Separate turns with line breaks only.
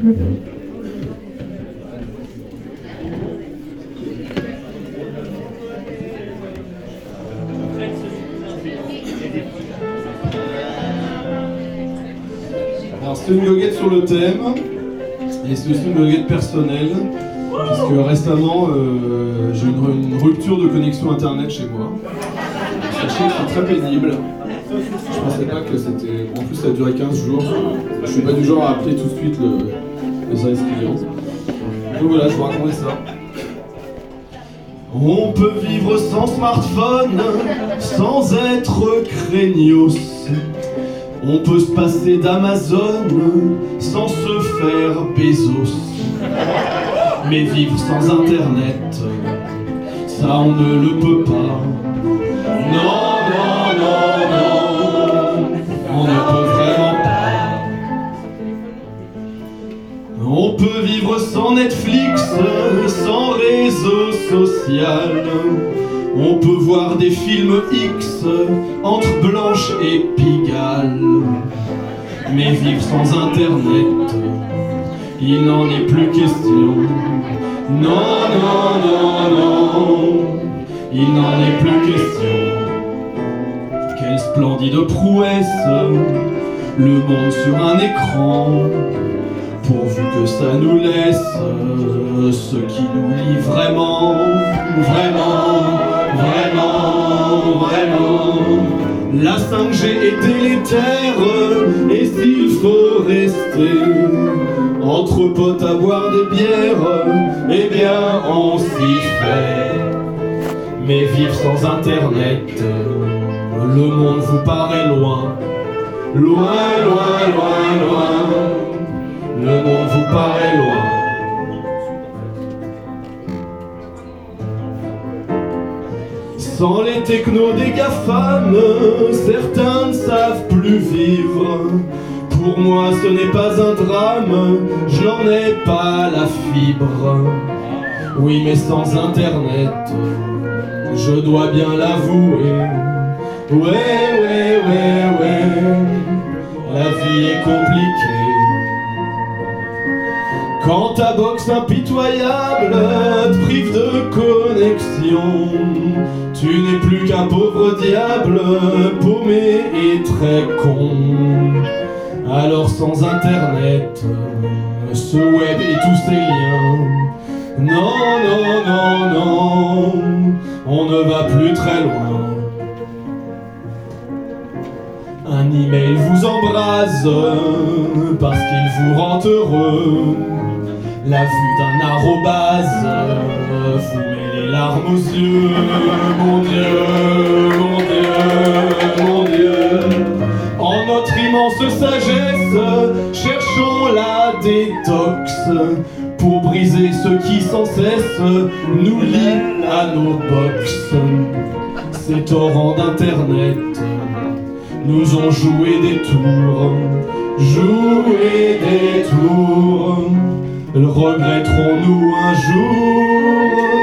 Alors c'est une goguette sur le thème, et c'est aussi une goguette personnelle, puisque récemment j'ai eu une rupture de connexion internet chez moi. Sachez que c'est très pénible. Je pensais pas que c'était... En plus ça a duré 15 jours. Je suis pas du genre à appeler tout de suite le service client. Donc voilà, je vous racontais ça. On peut vivre sans smartphone, sans être craignos. On peut se passer d'Amazon sans se faire Bezos. Mais vivre sans internet, ça on ne le peut pas. Non, non, non, non, on ne peut vraiment pas. On peut vivre sans Netflix, sans réseau social. On peut voir des films X entre Blanche et Pigalle. Mais vivre sans internet, il n'en est plus question. Non, non, non, non, il n'en est plus question. Quelle splendide prouesse, le monde sur un écran, pourvu que ça nous laisse ce qui nous lie vraiment, vraiment, vraiment, vraiment. La 5G est délétère, et s'il faut rester entre potes à boire des bières, eh bien on s'y fait. Mais vivre sans internet, le monde vous paraît loin, loin, loin, loin, loin. Le monde vous paraît loin. Sans les technos des GAFAM, certains ne savent plus vivre. Pour moi ce n'est pas un drame, je n'en ai pas la fibre. Oui mais sans internet, je dois bien l'avouer. Ouais, la vie est compliquée. Quand ta box impitoyable te prive de connexion, tu n'es plus qu'un pauvre diable, paumé et très con. Alors sans internet, ce web et tous ses liens, non, non, non, non, on ne va plus très loin. Un email vous embrase parce qu'il vous rend heureux. La vue d'un arrobase vous met les larmes aux yeux. Mon Dieu, mon Dieu, mon Dieu. En notre immense sagesse, cherchons la détox pour briser ce qui sans cesse nous lie à nos box. Ces torrents d'internet nous ont joué des tours, joué des tours. Le regretterons-nous un jour?